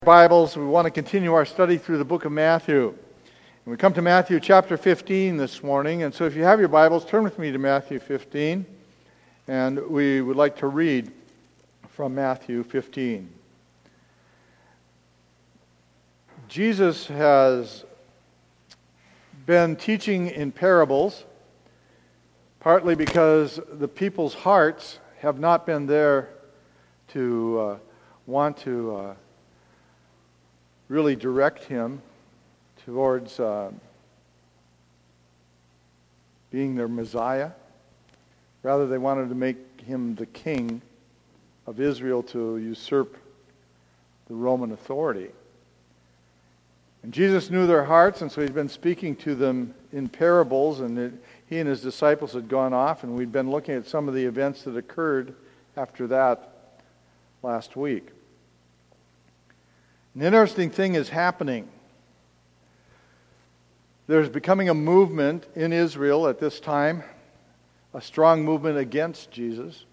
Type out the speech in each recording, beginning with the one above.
Bibles, we want to continue our study through the book of Matthew. And we come to Matthew chapter 15 this morning, and so if you have your Bibles, turn with me to Matthew 15, and we would like to read from Matthew 15. Jesus has been teaching in parables, partly because the people's hearts have not been there to want to really direct him towards being their Messiah. Rather, they wanted to make him the king of Israel to usurp the Roman authority. And Jesus knew their hearts, and so he's been speaking to them in parables, and he and his disciples had gone off, and we'd been looking at some of the events that occurred after that last week. An interesting thing is happening. There's becoming a movement in Israel at this time, a strong movement against Jesus,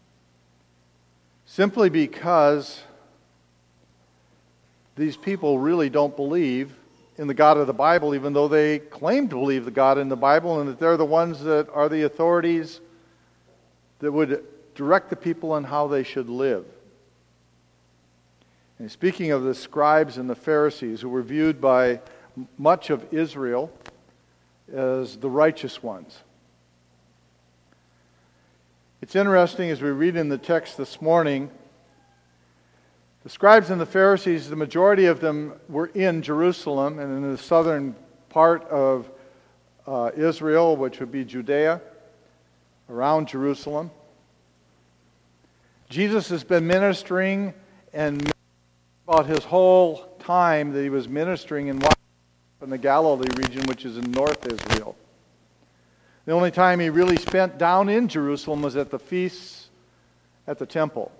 simply because these people really don't believe in the God of the Bible, even though they claim to believe the God in the Bible and that they're the ones that are the authorities that would direct the people on how they should live. And speaking of the scribes and the Pharisees, who were viewed by much of Israel as the righteous ones. It's interesting as we read in the text this morning, the scribes and the Pharisees, the majority of them were in Jerusalem and in the southern part of Israel, which would be Judea, around Jerusalem. Jesus has been ministering and about his whole time that he was ministering in the Galilee region, which is in North Israel. The only time he really spent down in Jerusalem was at the feasts at the temple.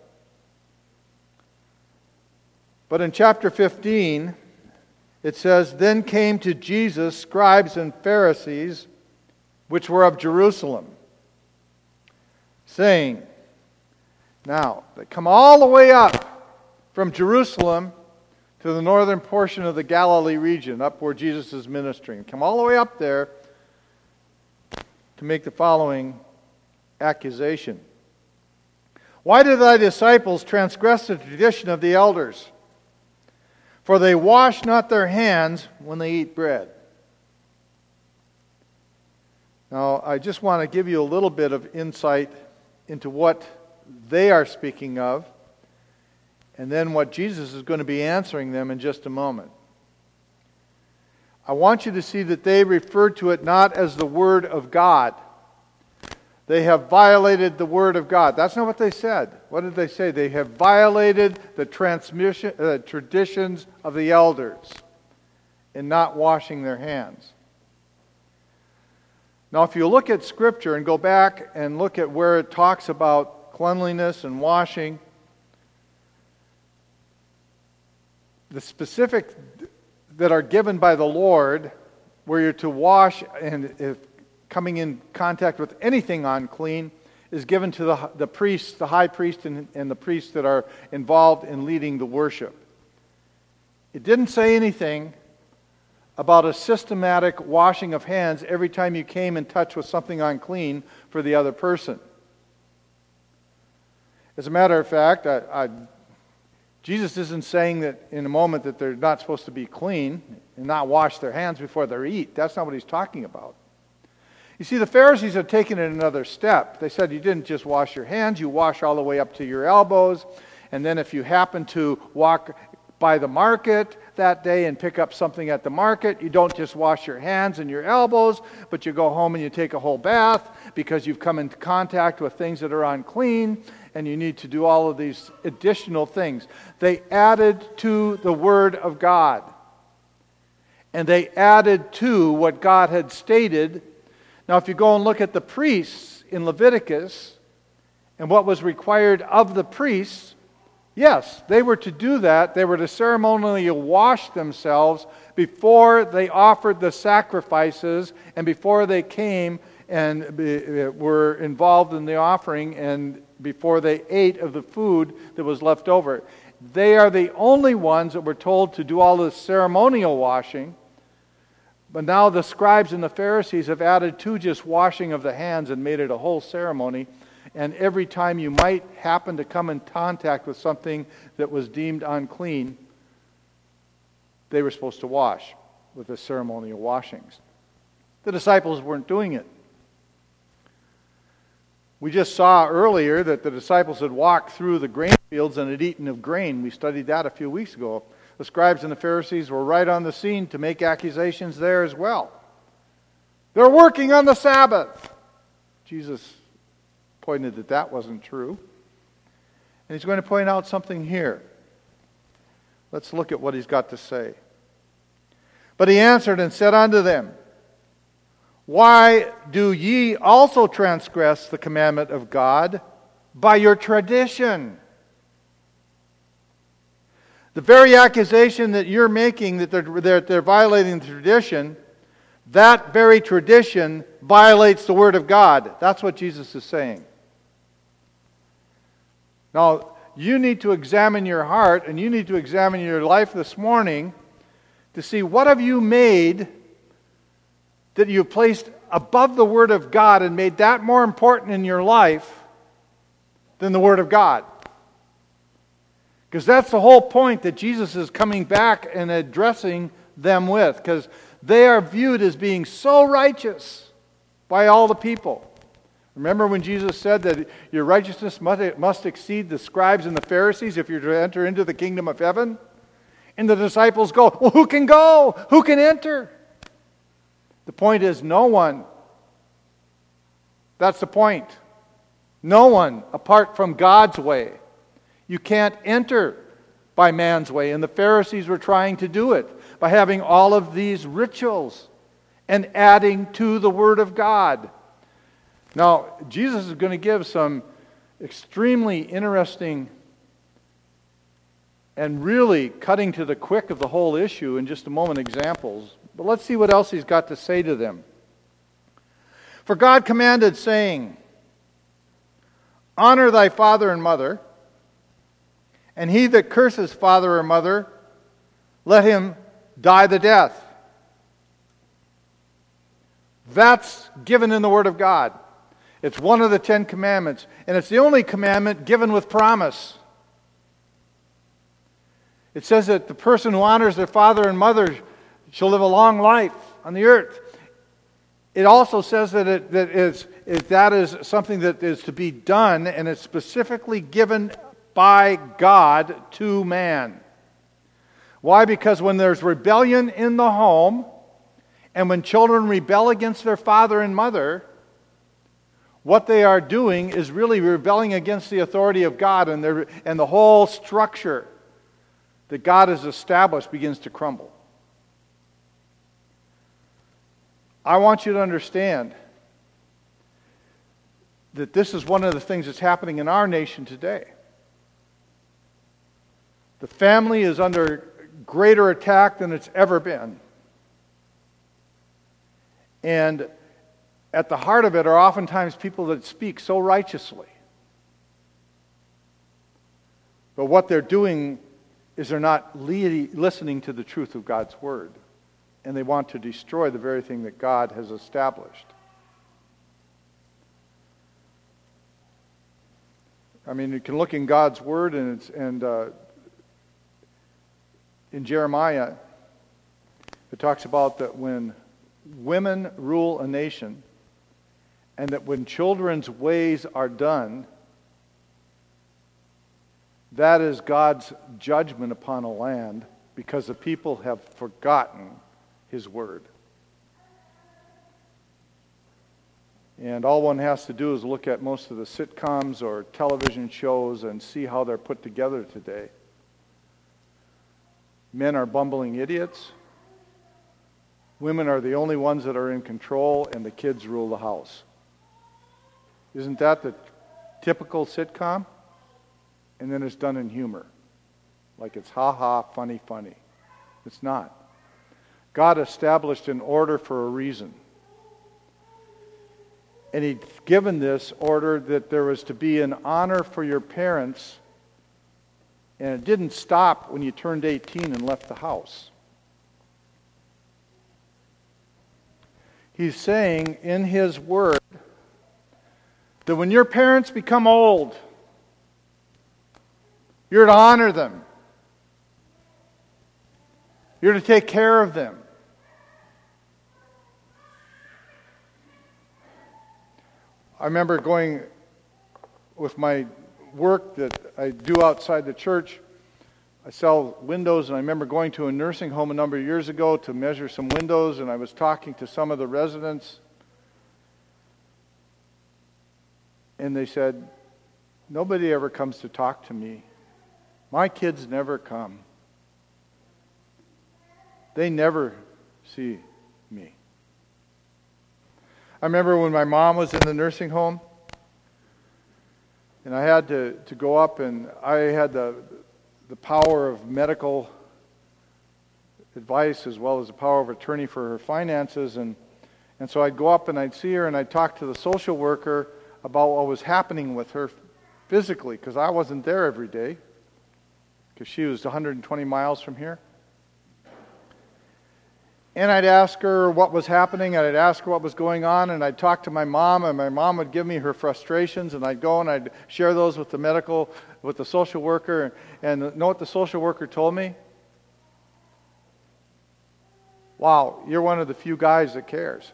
But in chapter 15, it says, "Then came to Jesus scribes and Pharisees, which were of Jerusalem, saying," now, they come all the way up from Jerusalem to the northern portion of the Galilee region, up where Jesus is ministering. Come all the way up there to make the following accusation. "Why do thy disciples transgress the tradition of the elders? For they wash not their hands when they eat bread." Now, I just want to give you a little bit of insight into what they are speaking of, and then what Jesus is going to be answering them in just a moment. I want you to see that they referred to it not as the Word of God. They have violated the Word of God. That's not what they said. What did they say? They have violated the traditions of the elders in not washing their hands. Now, if you look at Scripture and go back and look at where it talks about cleanliness and washing, the specific that are given by the Lord, where you're to wash and if coming in contact with anything unclean, is given to the priests, the high priest and the priests that are involved in leading the worship. It didn't say anything about a systematic washing of hands every time you came in touch with something unclean for the other person. As a matter of fact, Jesus isn't saying that in a moment that they're not supposed to be clean and not wash their hands before they eat. That's not what he's talking about. You see, the Pharisees had taken it another step. They said you didn't just wash your hands, you wash all the way up to your elbows, and then if you happen to walk by the market that day and pick up something at the market, you don't just wash your hands and your elbows, but you go home and you take a whole bath because you've come into contact with things that are unclean, and you need to do all of these additional things. They added to the Word of God. And they added to what God had stated. Now, if you go and look at the priests in Leviticus and what was required of the priests, yes, they were to do that. They were to ceremonially wash themselves before they offered the sacrifices and before they came and were involved in the offering and before they ate of the food that was left over. They are the only ones that were told to do all this ceremonial washing. But now the scribes and the Pharisees have added to just washing of the hands and made it a whole ceremony. And every time you might happen to come in contact with something that was deemed unclean, they were supposed to wash with the ceremonial washings. The disciples weren't doing it. We just saw earlier that the disciples had walked through the grain fields and had eaten of grain. We studied that a few weeks ago. The scribes and the Pharisees were right on the scene to make accusations there as well. They're working on the Sabbath. Jesus pointed that that wasn't true. And he's going to point out something here. Let's look at what he's got to say. But he answered and said unto them, Why do ye also transgress the commandment of God by your tradition? The very accusation that you're making that they're violating the tradition, that very tradition violates the Word of God. That's what Jesus is saying. Now, you need to examine your heart and you need to examine your life this morning to see what have you made that you've placed above the Word of God and made that more important in your life than the Word of God. Because that's the whole point that Jesus is coming back and addressing them with. Because they are viewed as being so righteous by all the people. Remember when Jesus said that your righteousness must exceed the scribes and the Pharisees if you're to enter into the kingdom of heaven? And the disciples go, well, who can go? Who can enter? The point is no one. That's the point. No one apart from God's way. You can't enter by man's way. And the Pharisees were trying to do it by having all of these rituals and adding to the Word of God. Now, Jesus is going to give some extremely interesting and really cutting to the quick of the whole issue in just a moment examples. But let's see what else he's got to say to them. For God commanded, saying, Honor thy father and mother, and he that curses father or mother, let him die the death. That's given in the Word of God. It's one of the 10 commandments, and it's the only commandment given with promise. It says that the person who honors their father and mother shall live a long life on the earth. It also says that that is something that is to be done, and it's specifically given by God to man. Why? Because when there's rebellion in the home, and when children rebel against their father and mother, what they are doing is really rebelling against the authority of God, and the whole structure that God has established begins to crumble. I want you to understand that this is one of the things that's happening in our nation today. The family is under greater attack than it's ever been. And at the heart of it are oftentimes people that speak so righteously. But what they're doing is they're not listening to the truth of God's Word. And they want to destroy the very thing that God has established. I mean, you can look in God's Word and in Jeremiah, it talks about that when women rule a nation, and that when children's ways are done, that is God's judgment upon a land because the people have forgotten His Word. And all one has to do is look at most of the sitcoms or television shows and see how they're put together today. Men are bumbling idiots. Women are the only ones that are in control, and the kids rule the house. Isn't that the typical sitcom? And then it's done in humor. Like it's ha-ha, funny, funny. It's not. God established an order for a reason. And He'd given this order that there was to be an honor for your parents And it didn't stop when you turned 18 and left the house. He's saying in His Word that when your parents become old, you're to honor them. You're to take care of them. I remember going with my work that I do outside the church. I sell windows, and I remember going to a nursing home a number of years ago to measure some windows, and I was talking to some of the residents, and they said, "Nobody ever comes to talk to me. My kids never come. They never see me." I remember when my mom was in the nursing home, and I had to go up, and I had the power of medical advice as well as the power of attorney for her finances, and so I'd go up and I'd see her and I'd talk to the social worker about what was happening with her physically, because I wasn't there every day, because she was 120 miles from here. And I'd ask her what was happening, and I'd ask her what was going on, and I'd talk to my mom, and my mom would give me her frustrations, and I'd go and I'd share those with the social worker, and know what the social worker told me? "Wow, you're one of the few guys that cares."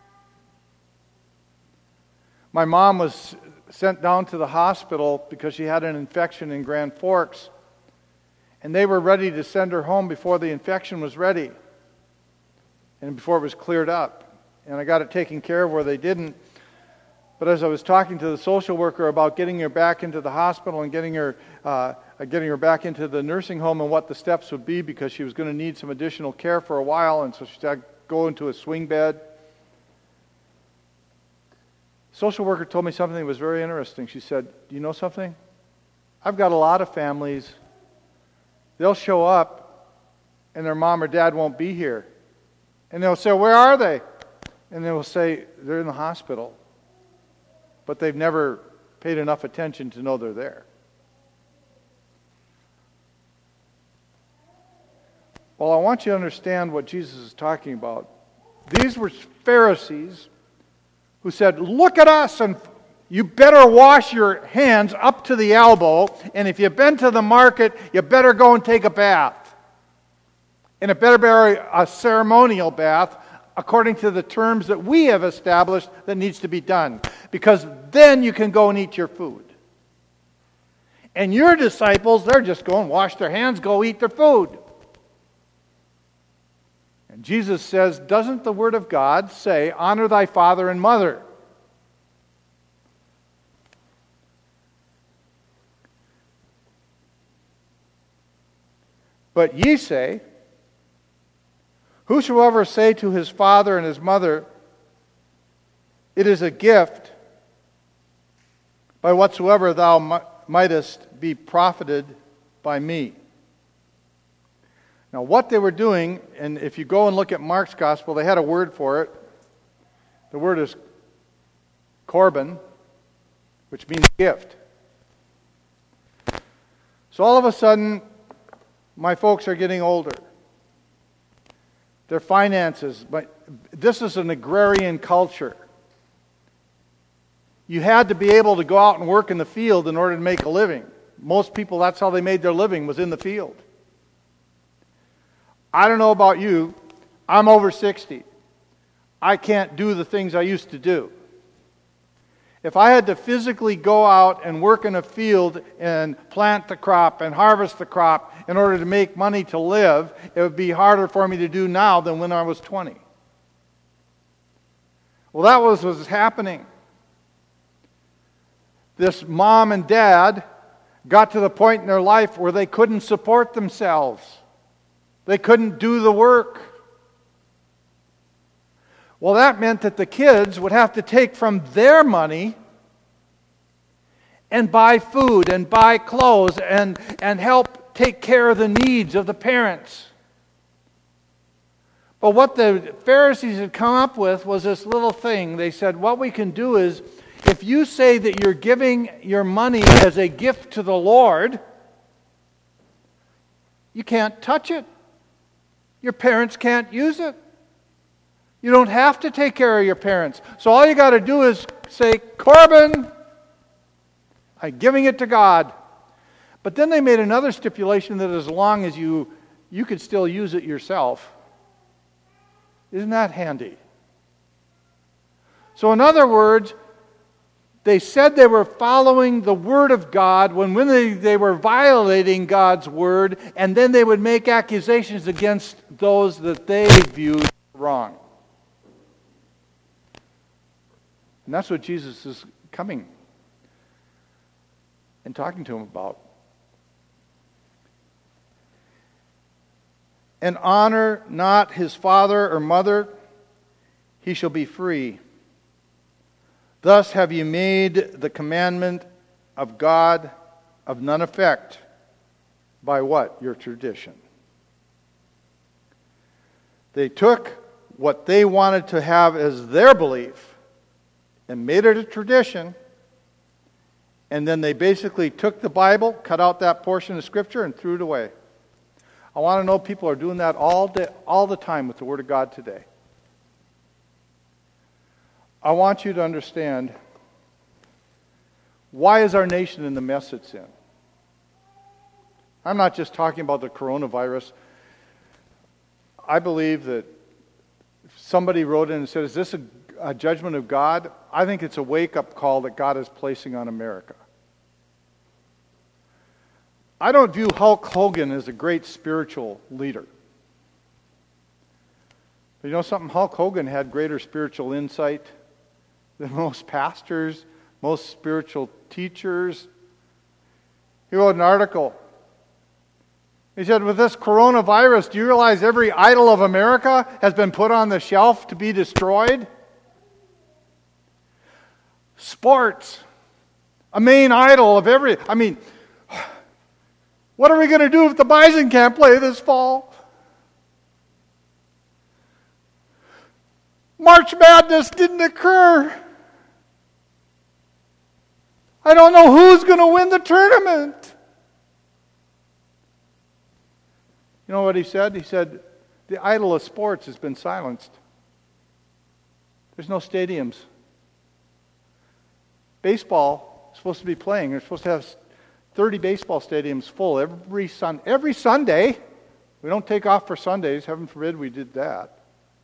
My mom was sent down to the hospital because she had an infection in Grand Forks, and they were ready to send her home before the infection was ready and before it was cleared up. And I got it taken care of where they didn't. But as I was talking to the social worker about getting her back into the hospital and getting her back into the nursing home and what the steps would be, because she was going to need some additional care for a while, and so she had to go into a swing bed. Social worker told me something that was very interesting. She said, "Do you know something? I've got a lot of families. They'll show up and their mom or dad won't be here. And they'll say, 'Where are they?' And they will say, 'They're in the hospital.' But they've never paid enough attention to know they're there." Well, I want you to understand what Jesus is talking about. These were Pharisees who said, "Look at us, and you better wash your hands up to the elbow, and if you've been to the market, you better go and take a bath. And it better be a ceremonial bath according to the terms that we have established that needs to be done, because then you can go and eat your food." And your disciples, they're just going, wash their hands, go eat their food. And Jesus says, doesn't the Word of God say, "Honor thy father and mother"? But ye say, "Whosoever say to his father and his mother, It is a gift, by whatsoever thou mightest be profited by me." Now, what they were doing, and if you go and look at Mark's gospel, they had a word for it. The word is korban, which means gift. So all of a sudden, my folks are getting older. Their finances, but this is an agrarian culture. You had to be able to go out and work in the field in order to make a living. Most people, that's how they made their living, was in the field. I don't know about you, I'm over 60. I can't do the things I used to do. If I had to physically go out and work in a field and plant the crop and harvest the crop in order to make money to live, it would be harder for me to do now than when I was 20. Well, that was what was happening. This mom and dad got to the point in their life where they couldn't support themselves. They couldn't do the work. Well, that meant that the kids would have to take from their money and buy food and buy clothes and help take care of the needs of the parents. But what the Pharisees had come up with was this little thing. They said, what we can do is, if you say that you're giving your money as a gift to the Lord, You can't touch it. Your parents can't use it. You don't have to take care of your parents. So all you got to do is say, Corbin, I'm giving it to God. But then they made another stipulation that as long as you could still use it yourself. Isn't that handy? So in other words, they said they were following the Word of God when they were violating God's Word, and then they would make accusations against those that they viewed wrong. And that's what Jesus is coming and talking to him about. And honor not his father or mother, he shall be free. Thus have you made the commandment of God of none effect by what? Your tradition. They took what they wanted to have as their belief and made it a tradition, and then they basically took the Bible, cut out that portion of Scripture, and threw it away. I want to know people are doing that all the time with the Word of God today. I want you to understand, why is our nation in the mess it's in? I'm not just talking about the coronavirus. I believe that if somebody wrote in and said, is this a judgment of God? I think it's a wake-up call that God is placing on America. I don't view Hulk Hogan as a great spiritual leader. But you know something? Hulk Hogan had greater spiritual insight than most pastors, most spiritual teachers. He wrote an article. He said, with this coronavirus, do you realize every idol of America has been put on the shelf to be destroyed? Sports, a main idol of every... what are we going to do if the Bison can't play this fall? March Madness didn't occur. I don't know who's going to win the tournament. You know what he said? He said, the idol of sports has been silenced. There's no stadiums. Baseball is supposed to be playing. They're supposed to have 30 baseball stadiums full every Sunday. We don't take off for Sundays. Heaven forbid we did that.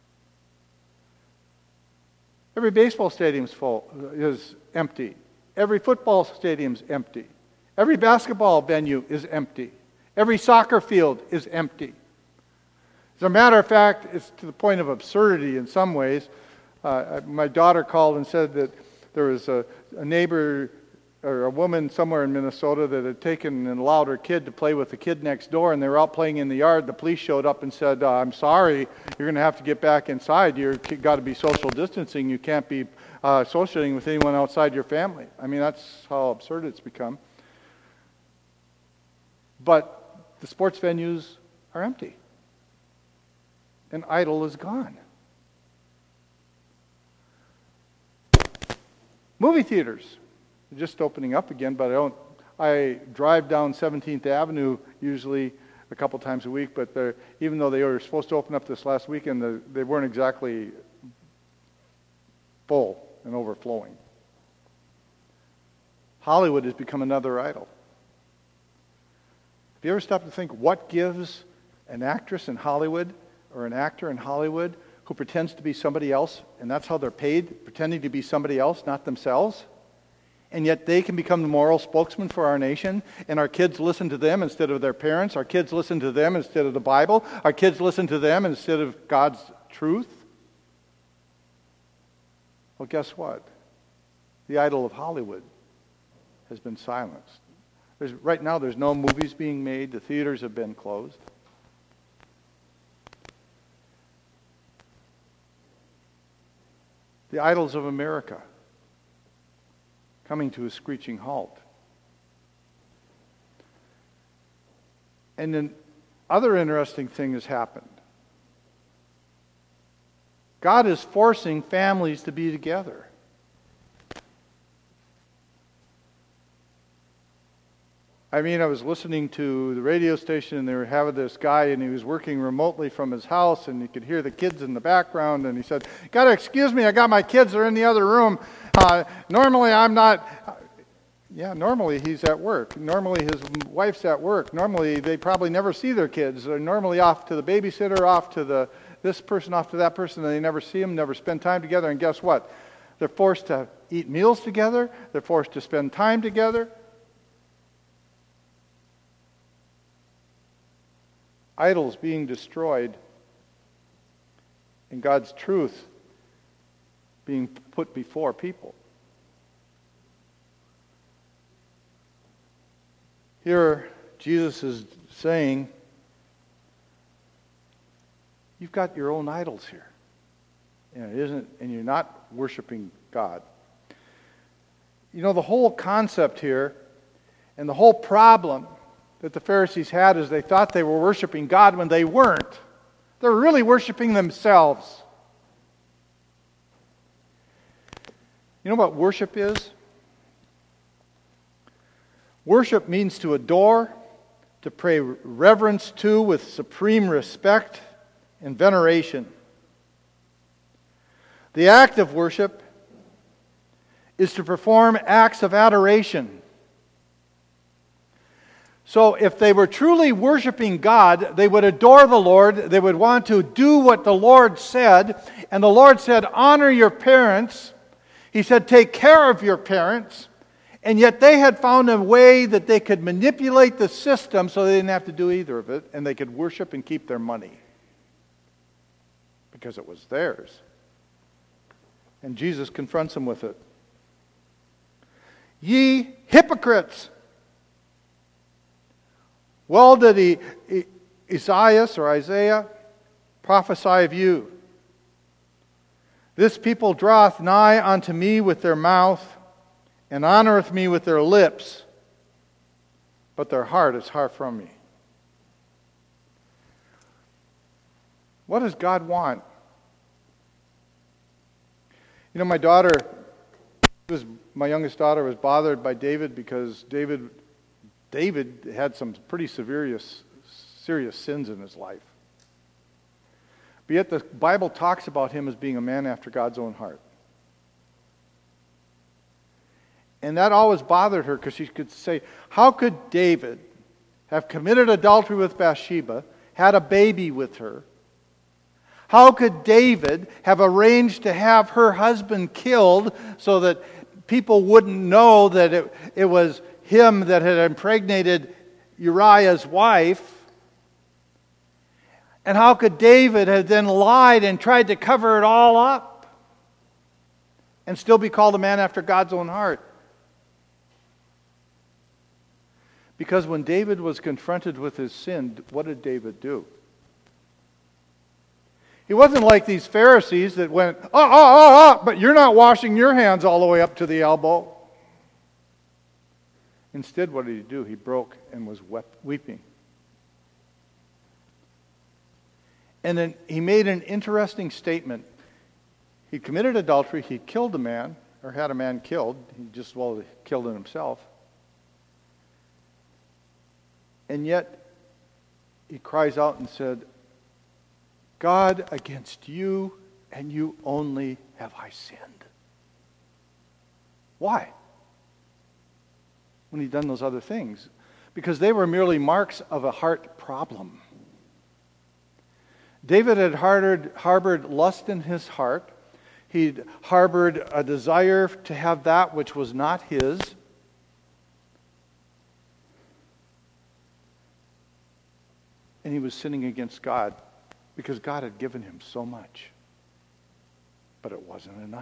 Every baseball stadium's full, is empty. Every football stadium's empty. Every basketball venue is empty. Every soccer field is empty. As a matter of fact, it's to the point of absurdity in some ways. My daughter called and said that there was a neighbor or a woman somewhere in Minnesota that had taken and allowed her kid to play with the kid next door, and they were out playing in the yard. The police showed up and said, I'm sorry, you're going to have to get back inside. You've got to be social distancing. You can't be associating with anyone outside your family. I mean, that's how absurd it's become. But the sports venues are empty. An idol is gone. Movie theaters are just opening up again, but I drive down 17th Avenue usually a couple times a week, but even though they were supposed to open up this last weekend, they weren't exactly full and overflowing. Hollywood has become another idol. Have you ever stopped to think what gives an actress in Hollywood or an actor in Hollywood who pretends to be somebody else, and that's how they're paid, pretending to be somebody else, not themselves? And yet they can become the moral spokesman for our nation, and our kids listen to them instead of their parents. Our kids listen to them instead of the Bible. Our kids listen to them instead of God's truth. Well, guess what? The idol of Hollywood has been silenced. Right now, there's no movies being made. The theaters have been closed. The idols of America coming to a screeching halt. And then other interesting thing has happened. God is forcing families to be together. I was listening to the radio station, and they were having this guy, and he was working remotely from his house, and you could hear the kids in the background, and he said, "Gotta excuse me, I got my kids, they're in the other room. Normally I'm not..." Yeah, normally he's at work. Normally his wife's at work. Normally they probably never see their kids. They're normally off to the babysitter, off to this person, off to that person, and they never see them, never spend time together, and guess what? They're forced to eat meals together. They're forced to spend time together. Idols being destroyed and God's truth being put before people. Here, Jesus is saying, you've got your own idols here. And you're not worshiping God. The whole concept here and the whole problem that the Pharisees had is they thought they were worshiping God when they weren't. They were really worshiping themselves. You know what worship is? Worship means to adore, to pay reverence to with supreme respect and veneration. The act of worship is to perform acts of adoration. So if they were truly worshiping God, they would adore the Lord, they would want to do what the Lord said, and the Lord said, honor your parents. He said, take care of your parents. And yet they had found a way that they could manipulate the system so they didn't have to do either of it, and they could worship and keep their money because it was theirs. And Jesus confronts them with it. Ye hypocrites! Well did Isaiah prophesy of you. This people draweth nigh unto me with their mouth, and honoreth me with their lips, but their heart is far from me. What does God want? My youngest daughter was bothered by David because David had some pretty serious sins in his life. But yet the Bible talks about him as being a man after God's own heart. And that always bothered her because she could say, how could David have committed adultery with Bathsheba, had a baby with her? How could David have arranged to have her husband killed so that people wouldn't know that it was him that had impregnated Uriah's wife? And how could David have then lied and tried to cover it all up and still be called a man after God's own heart? Because when David was confronted with his sin, what did David do? He wasn't like these Pharisees that went, but you're not washing your hands all the way up to the elbow. Instead, what did he do? He broke and was weeping. And then he made an interesting statement. He committed adultery, he killed a man, or had a man killed. He just killed it himself. And yet, he cries out and said, God, against you and you only have I sinned. Why? When he'd done those other things. Because they were merely marks of a heart problem. David had harbored lust in his heart. He'd harbored a desire to have that which was not his. And he was sinning against God because God had given him so much. But it wasn't enough.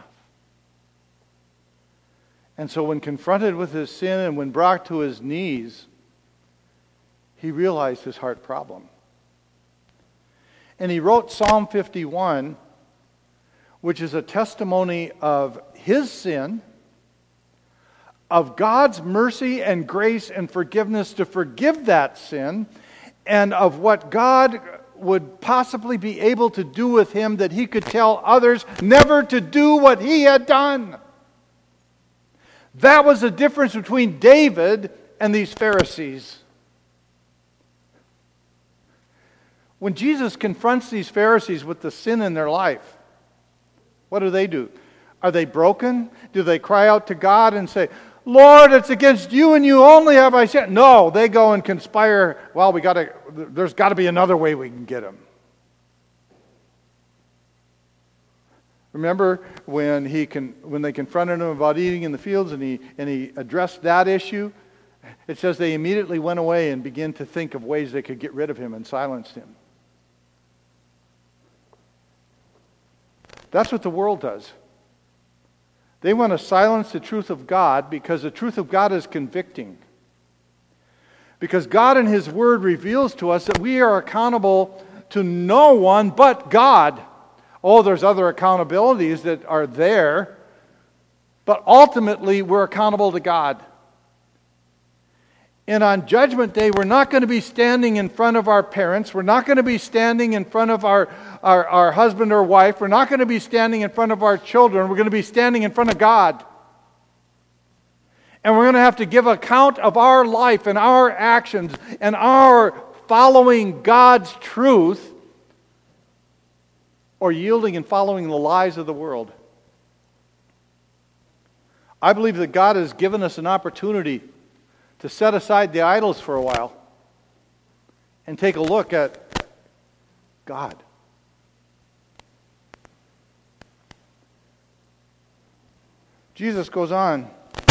And so when confronted with his sin and when brought to his knees, he realized his heart problem. And he wrote Psalm 51, which is a testimony of his sin, of God's mercy and grace and forgiveness to forgive that sin, and of what God would possibly be able to do with him that he could tell others never to do what he had done. That was the difference between David and these Pharisees. When Jesus confronts these Pharisees with the sin in their life, what do? Are they broken? Do they cry out to God and say, Lord, it's against you and you only have I sinned? No, they go and conspire. Well, there's got to be another way we can get him. Remember when they confronted him about eating in the fields and he addressed that issue? It says they immediately went away and began to think of ways they could get rid of him and silenced him. That's what the world does. They want to silence the truth of God because the truth of God is convicting. Because God in His Word reveals to us that we are accountable to no one but God. Oh, there's other accountabilities that are there, but ultimately we're accountable to God. And on Judgment Day, we're not going to be standing in front of our parents. We're not going to be standing in front of our husband or wife. We're not going to be standing in front of our children. We're going to be standing in front of God. And we're going to have to give account of our life and our actions and our following God's truth or yielding and following the lies of the world. I believe that God has given us an opportunity to set aside the idols for a while and take a look at God. Jesus goes on.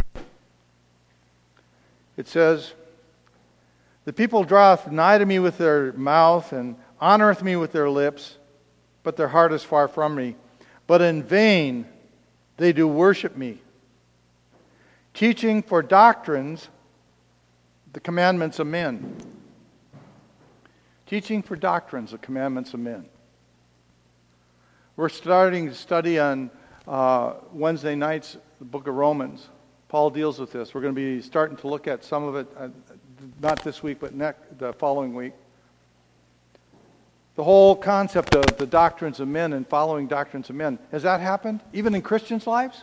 It says, the people draweth nigh to me with their mouth and honoreth me with their lips, but their heart is far from me. But in vain they do worship me, teaching for doctrines the commandments of men. Teaching for doctrines the commandments of men. We're starting to study on Wednesday nights the book of Romans. Paul deals with this. We're going to be starting to look at some of it, not this week, but the following week. The whole concept of the doctrines of men and following doctrines of men. Has that happened? Even in Christians' lives?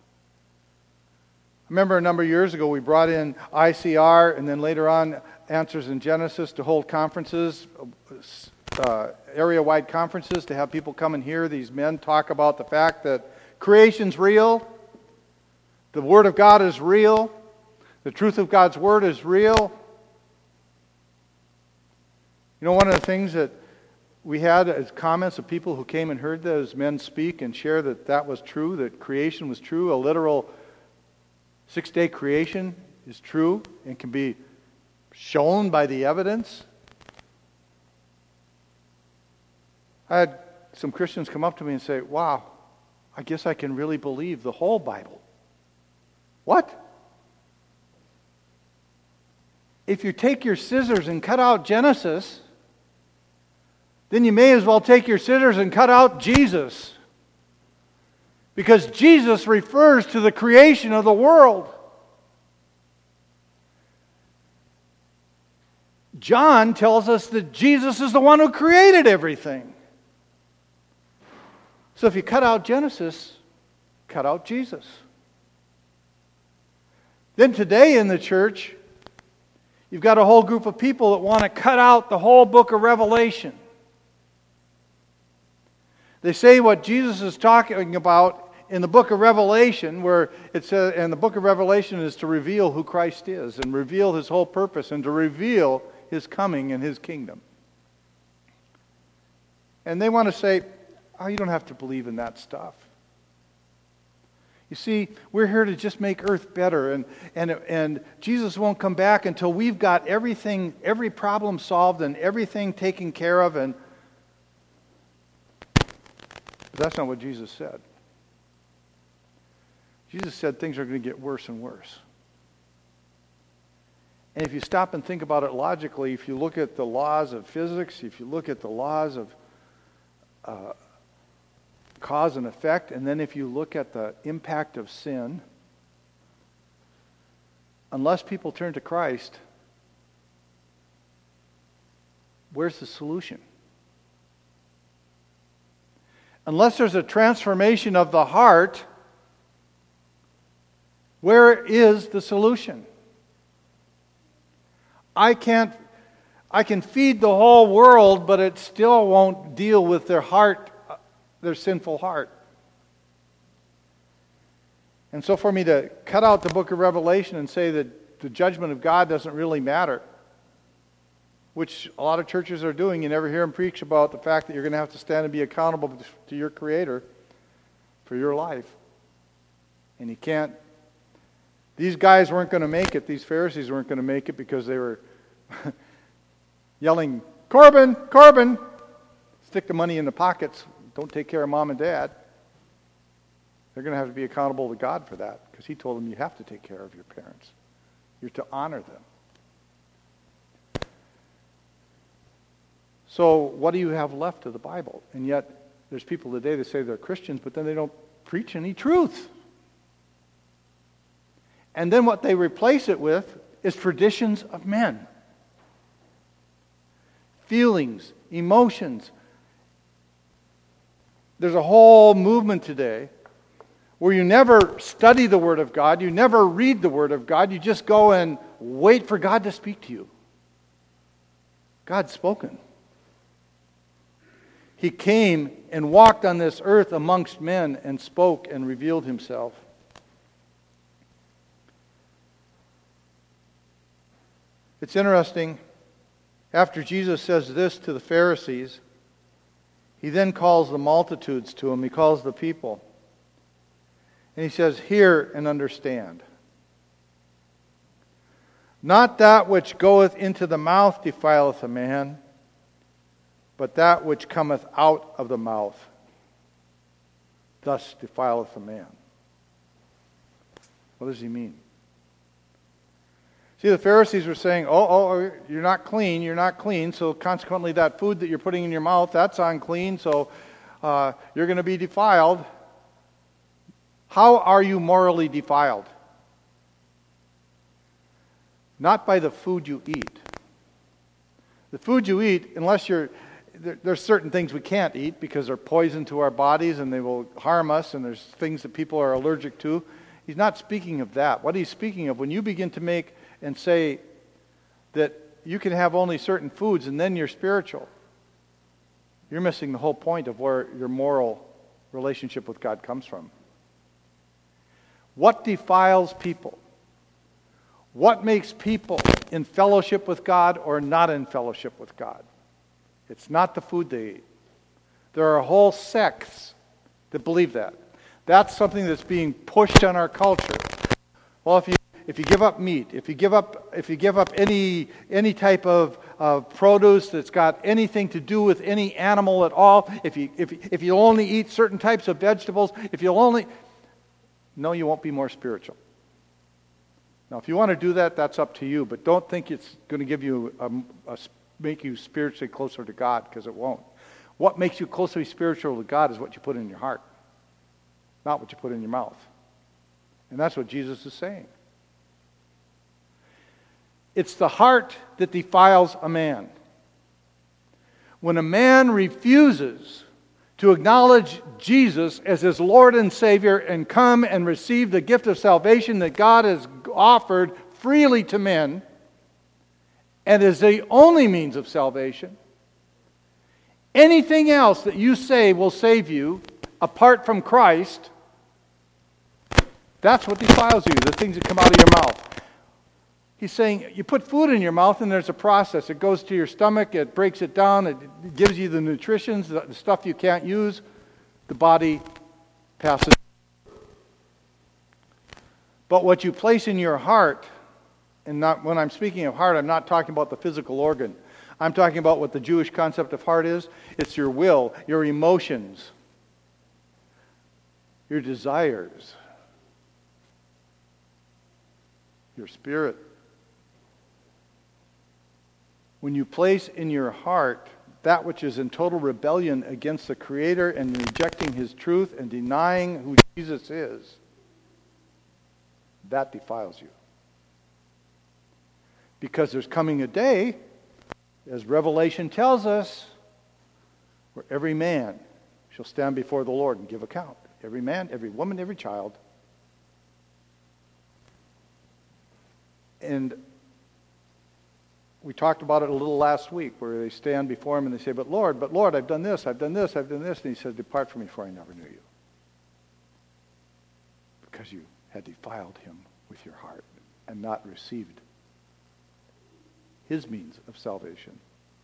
I remember a number of years ago we brought in ICR and then later on Answers in Genesis to hold conferences, area-wide conferences, to have people come and hear these men talk about the fact that creation's real, the Word of God is real, the truth of God's Word is real. You know, one of the things that we had as comments of people who came and heard those men speak and share that was true, that creation was true, a literal 6-day creation is true and can be shown by the evidence. I had some Christians come up to me and say, wow, I guess I can really believe the whole Bible. What? If you take your scissors and cut out Genesis, then you may as well take your scissors and cut out Jesus. Because Jesus refers to the creation of the world. John tells us that Jesus is the one who created everything. So if you cut out Genesis, cut out Jesus. Then today in the church, you've got a whole group of people that want to cut out the whole book of Revelation. They say what Jesus is talking about in the book of Revelation, where it says, and the book of Revelation is to reveal who Christ is and reveal His whole purpose and to reveal His coming and His kingdom. And they want to say, oh, you don't have to believe in that stuff. You see, we're here to just make earth better, and Jesus won't come back until we've got everything, every problem solved and everything taken care of. And but that's not what Jesus said. Jesus said things are going to get worse and worse. And if you stop and think about it logically, if you look at the laws of physics, if you look at the laws of cause and effect, and then if you look at the impact of sin, unless people turn to Christ, where's the solution? Unless there's a transformation of the heart, where is the solution? I can feed the whole world, but it still won't deal with their heart, their sinful heart. And so for me to cut out the book of Revelation and say that the judgment of God doesn't really matter, which a lot of churches are doing, you never hear them preach about the fact that you're going to have to stand and be accountable to your Creator for your life. And you can't. These guys weren't going to make it. These Pharisees weren't going to make it because they were yelling, Corbin, Corbin, stick the money in the pockets, don't take care of mom and dad. They're going to have to be accountable to God for that because He told them you have to take care of your parents. You're to honor them. So what do you have left of the Bible? And yet there's people today that say they're Christians, but then they don't preach any truth. And then what they replace it with is traditions of men. Feelings, emotions. There's a whole movement today where you never study the Word of God, you never read the Word of God, you just go and wait for God to speak to you. God's spoken. He came and walked on this earth amongst men and spoke and revealed Himself. It's interesting, after Jesus says this to the Pharisees, He then calls the multitudes to Him. He calls the people. And He says, hear and understand. Not that which goeth into the mouth defileth a man, but that which cometh out of the mouth, thus defileth a man. What does He mean? See, the Pharisees were saying, you're not clean, so consequently that food that you're putting in your mouth, that's unclean, so you're going to be defiled. How are you morally defiled? Not by the food you eat. The food you eat, unless there's certain things we can't eat because they're poison to our bodies and they will harm us, and there's things that people are allergic to. He's not speaking of that. What He's speaking of, when you begin to make and say that you can have only certain foods and then you're spiritual, you're missing the whole point of where your moral relationship with God comes from. What defiles people? What makes people in fellowship with God or not in fellowship with God? It's not the food they eat. There are whole sects that believe that. That's something that's being pushed on our culture. Well, if you give up meat, if you give up any type of produce that's got anything to do with any animal at all, if you only eat certain types of vegetables, no, you won't be more spiritual. Now, if you want to do that, that's up to you, but don't think it's going to give you make you spiritually closer to God, because it won't. What makes you closely spiritual to God is what you put in your heart, not what you put in your mouth. And that's what Jesus is saying. It's the heart that defiles a man. When a man refuses to acknowledge Jesus as his Lord and Savior and come and receive the gift of salvation that God has offered freely to men and is the only means of salvation, anything else that you say will save you apart from Christ, that's what defiles you, the things that come out of your mouth. He's saying, you put food in your mouth and there's a process. It goes to your stomach, it breaks it down, it gives you the nutritions, the stuff you can't use. The body passes. But what you place in your heart, and not when I'm speaking of heart, I'm not talking about the physical organ. I'm talking about what the Jewish concept of heart is. It's your will, your emotions, your desires, your spirit. When you place in your heart that which is in total rebellion against the Creator and rejecting His truth and denying who Jesus is, that defiles you. Because there's coming a day, as Revelation tells us, where every man shall stand before the Lord and give account. Every man, every woman, every child. And we talked about it a little last week, where they stand before him and they say, but Lord, I've done this, I've done this, I've done this. And he says, depart from me, for I never knew you. Because you had defiled him with your heart and not received his means of salvation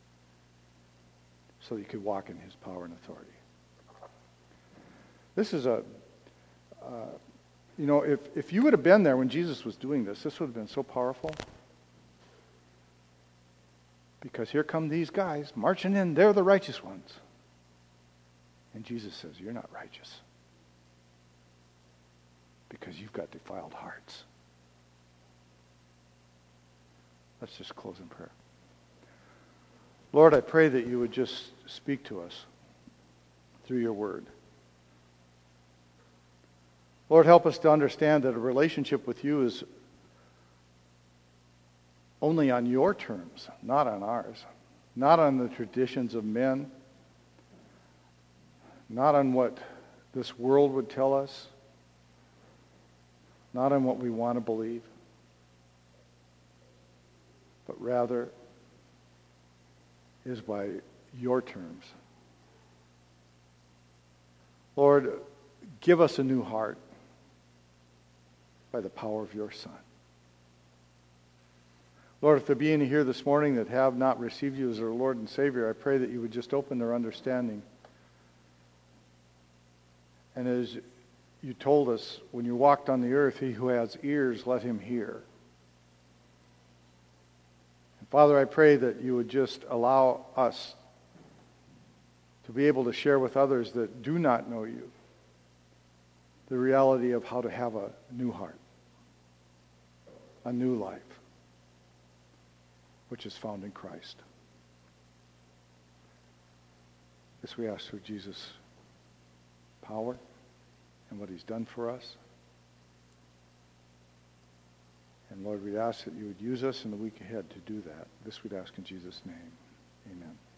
so that you could walk in his power and authority. This is if you would have been there when Jesus was doing this would have been so powerful. Because here come these guys marching in. They're the righteous ones. And Jesus says, you're not righteous. Because you've got defiled hearts. Let's just close in prayer. Lord, I pray that you would just speak to us through your word. Lord, help us to understand that a relationship with you is only on your terms, not on ours. Not on the traditions of men. Not on what this world would tell us. Not on what we want to believe. But rather is by your terms. Lord, give us a new heart by the power of your Son. Lord, if there be any here this morning that have not received you as their Lord and Savior, I pray that you would just open their understanding. And as you told us when you walked on the earth, he who has ears, let him hear. And Father, I pray that you would just allow us to be able to share with others that do not know you the reality of how to have a new heart, a new life, which is found in Christ. This we ask through Jesus' power and what he's done for us. And Lord, we ask that you would use us in the week ahead to do that. This we'd ask in Jesus' name. Amen.